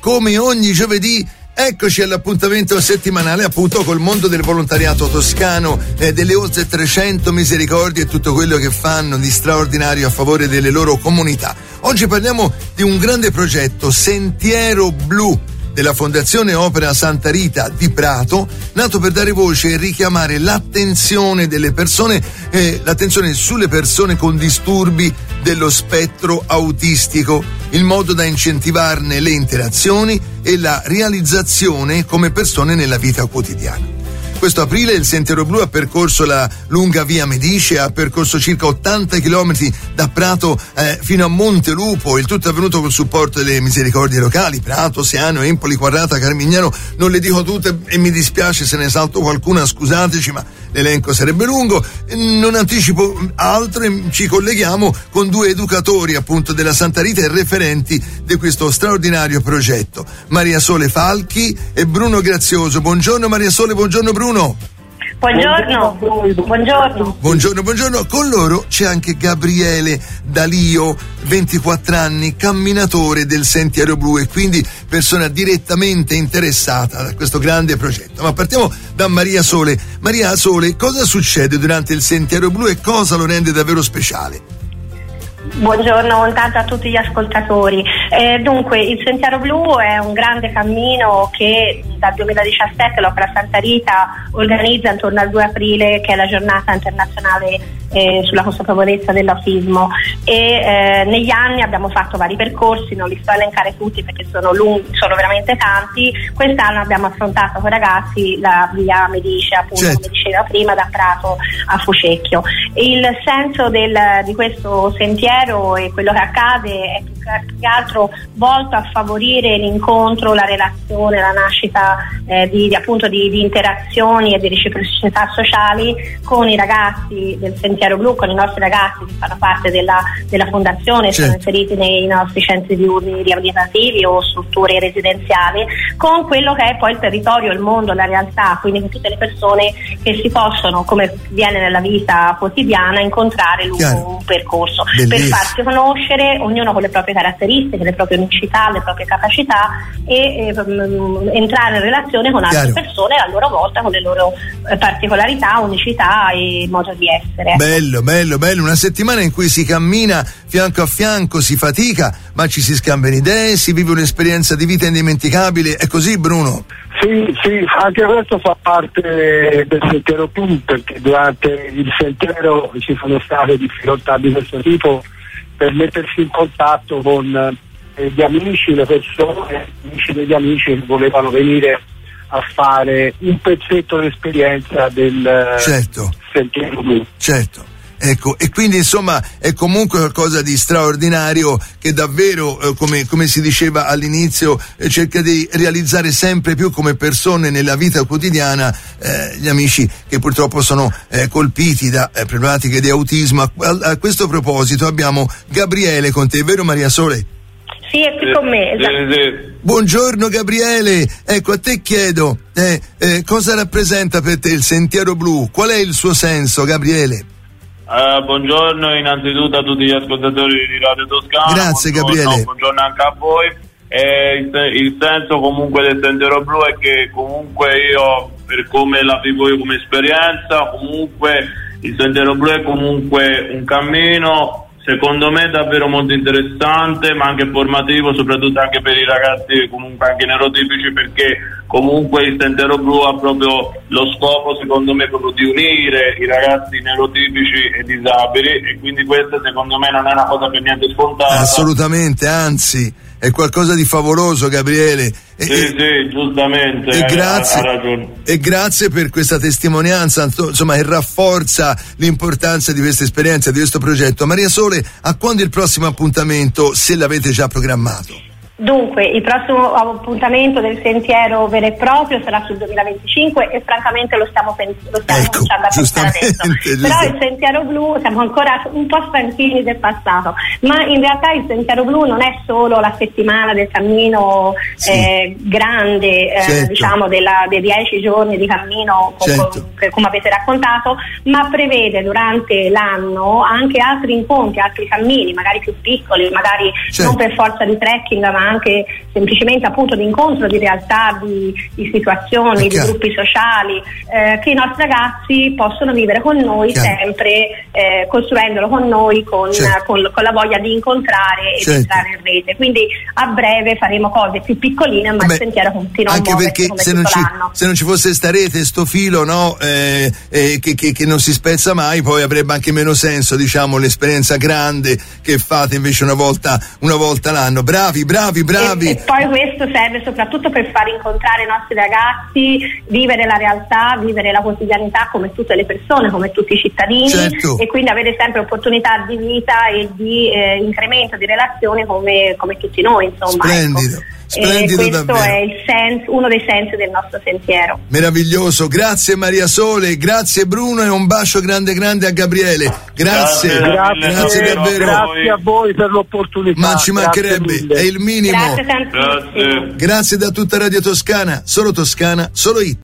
come ogni giovedì. Eccoci all'appuntamento settimanale appunto col mondo del volontariato toscano, delle oltre 300 misericordie e tutto quello che fanno di straordinario a favore delle loro comunità. Oggi parliamo di un grande progetto, Sentiero Blu, della Fondazione Opera Santa Rita di Prato, nato per dare voce e richiamare l'attenzione delle persone, l'attenzione sulle persone con disturbi dello spettro autistico, in modo da incentivarne le interazioni e la realizzazione come persone nella vita quotidiana. Questo aprile il Sentiero Blu ha percorso la lunga via Medice, ha percorso circa 80 chilometri da Prato fino a Montelupo, il tutto avvenuto col supporto delle misericordie locali, Prato, Siano, Empoli, Quarrata, Carmignano, non le dico tutte e mi dispiace se ne salto qualcuna, scusateci, ma l'elenco sarebbe lungo, non anticipo altro e ci colleghiamo con due educatori appunto della Santa Rita e referenti di questo straordinario progetto, Maria Sole Falchi e Bruno Grazioso. Buongiorno Maria Sole, buongiorno Bruno. Buongiorno. Buongiorno. Con loro c'è anche Gabriele Dalio, 24 anni, camminatore del Sentiero Blu e quindi persona direttamente interessata da questo grande progetto. Ma partiamo da Maria Sole. Maria Sole, cosa succede durante il Sentiero Blu e cosa lo rende davvero speciale? Buongiorno intanto a tutti gli ascoltatori. Dunque, il Sentiero Blu è un grande cammino che dal 2017 l'Opera Santa Rita organizza intorno al 2 aprile, che è la giornata internazionale sulla consapevolezza dell'autismo, e negli anni abbiamo fatto vari percorsi, non li sto a elencare tutti perché sono lunghi, sono veramente tanti. Quest'anno abbiamo affrontato con i ragazzi la via Medice, appunto, certo, come diceva prima, da Prato a Fucecchio. Il senso di questo sentiero e quello che accade è più che altro volto a favorire l'incontro, la relazione, la nascita di interazioni e di reciprocità sociali con i ragazzi del Sentiero Blu, con i nostri ragazzi che fanno parte della fondazione, certo, sono inseriti nei nostri centri diurni riabilitativi o strutture residenziali, con quello che è poi il territorio, il mondo, la realtà, quindi con tutte le persone che si possono, come viene nella vita quotidiana, incontrare lungo un percorso. Bellissimo. Per farsi conoscere, ognuno con le proprie caratteristiche, le proprie unicità, le proprie capacità, e entrare in relazione con altre persone a loro volta con le loro particolarità, unicità e modo di essere. Bello, una settimana in cui si cammina fianco a fianco, si fatica, ma ci si scambiano idee, si vive un'esperienza di vita indimenticabile. È così, Bruno? Sì, anche questo fa parte del Sentiero Blu, perché durante il sentiero ci sono state difficoltà di questo tipo per mettersi in contatto con gli amici, le persone, amici degli amici che volevano venire a fare un pezzetto d'esperienza del Sentiero Blu. Certo. Ecco, e quindi insomma è comunque qualcosa di straordinario che davvero, come si diceva all'inizio, cerca di realizzare sempre più come persone nella vita quotidiana gli amici che purtroppo sono colpiti da problematiche di autismo. A questo proposito abbiamo Gabriele con te, vero Maria Sole? Sì, è qui con me. Sì. Buongiorno Gabriele, ecco, a te chiedo cosa rappresenta per te il Sentiero Blu? Qual è il suo senso, Gabriele? Buongiorno innanzitutto a tutti gli ascoltatori di Radio Toscana. Grazie Gabriele. Buongiorno anche a voi. Il senso comunque del Sentiero Blu è che comunque io, per come la vivo io come esperienza, comunque il Sentiero Blu è comunque un cammino secondo me davvero molto interessante, ma anche formativo, soprattutto anche per i ragazzi comunque anche neurotipici, perché comunque il Sentiero Blu ha proprio lo scopo, secondo me, proprio di unire i ragazzi neurotipici e disabili, e quindi questa secondo me non è una cosa per niente scontata. Assolutamente, anzi è qualcosa di favoloso, Gabriele. Sì, giustamente. Grazie. Ha ragione. E grazie per questa testimonianza, insomma, che rafforza l'importanza di questa esperienza, di questo progetto. Maria Sole, a quando il prossimo appuntamento, se l'avete già programmato? Dunque, il prossimo appuntamento del sentiero vero e proprio sarà sul 2025 e francamente lo stiamo cominciando a pensare adesso. Però il Sentiero Blu, siamo ancora un po' stanchini del passato, ma in realtà il Sentiero Blu non è solo la settimana del cammino grande, diciamo dei 10 giorni di cammino come avete raccontato, ma prevede durante l'anno anche altri incontri, altri cammini, magari più piccoli, magari non per forza di trekking, ma anche semplicemente appunto di incontro di realtà, di situazioni, di gruppi sociali, che i nostri ragazzi possono vivere con noi sempre, costruendolo con noi, con la voglia di incontrare e di entrare in rete. Quindi a breve faremo cose più piccoline, ma il sentiero continua a muoversi, anche perché se non ci fosse sta rete, sto filo, no, che non si spezza mai, poi avrebbe anche meno senso, diciamo, l'esperienza grande che fate invece una volta l'anno. Bravi. E poi questo serve soprattutto per far incontrare i nostri ragazzi, vivere la realtà, vivere la quotidianità come tutte le persone, come tutti i cittadini, e quindi avere sempre opportunità di vita e di incremento di relazione come tutti noi, insomma. Splendido. Splendido, questo davvero. è uno dei sensi del nostro sentiero. Meraviglioso, grazie Maria Sole, grazie Bruno, e un bacio grande a Gabriele. Grazie davvero. Grazie a voi per l'opportunità. Ma ci mancherebbe, è il minimo. Grazie tantissimo. Grazie da tutta Radio Toscana, solo Toscana, solo hit.